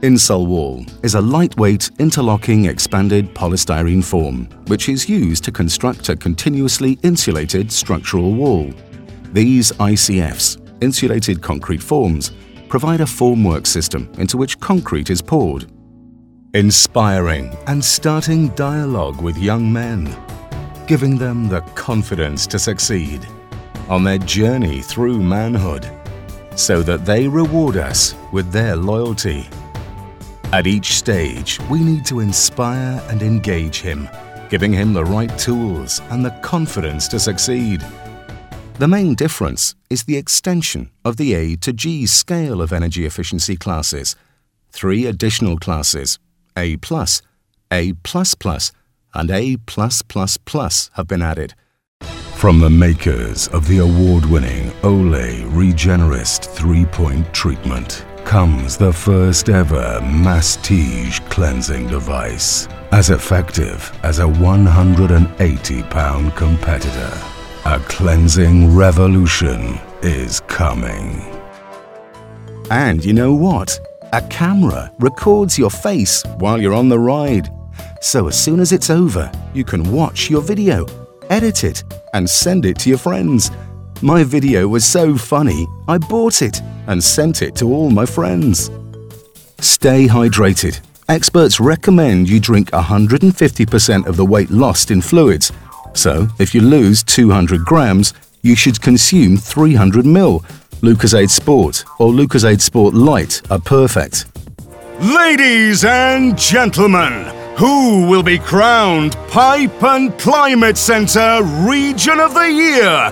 Insulwall is a lightweight, interlocking, expanded polystyrene form which is used to construct a continuously insulated structural wall. These ICFs, insulated concrete forms, provide a formwork system into which concrete is poured. Inspiring and starting dialogue with young men, giving them the confidence to succeed on their journey through manhood, so that they reward us with their loyalty. At each stage, we need to inspire and engage him, giving him the right tools and the confidence to succeed. The main difference is the extension of the A to G scale of energy efficiency classes. 3 additional classes, A+, A++, and A+++ have been added. From the makers of the award-winning Olay Regenerist 3-point treatment comes the first ever Mastige cleansing device, as effective as a 180-pound competitor. A cleansing revolution is coming. And you know what? A camera records your face while you're on the ride. So as soon as it's over, you can watch your video, edit it, and send it to your friends. My video was so funny, I bought it and sent it to all my friends. Stay hydrated. Experts recommend you drink 150% of the weight lost in fluids. So, if you lose 200 grams, you should consume 300 ml. Lucozade Sport or Lucozade Sport Light are perfect. Ladies and gentlemen, who will be crowned Pipe and Climate Centre Region of the Year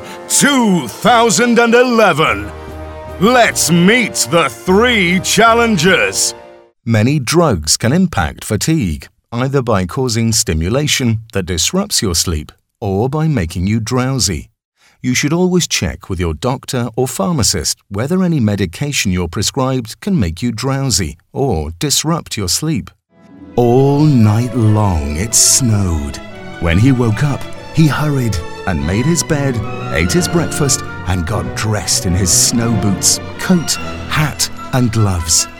2011? Let's meet the 3 challengers. Many drugs can impact fatigue, either by causing stimulation that disrupts your sleep or by making you drowsy. You should always check with your doctor or pharmacist whether any medication you're prescribed can make you drowsy or disrupt your sleep. All night long it snowed. When he woke up, he hurried and made his bed, ate his breakfast, and got dressed in his snow boots, coat, hat, and gloves.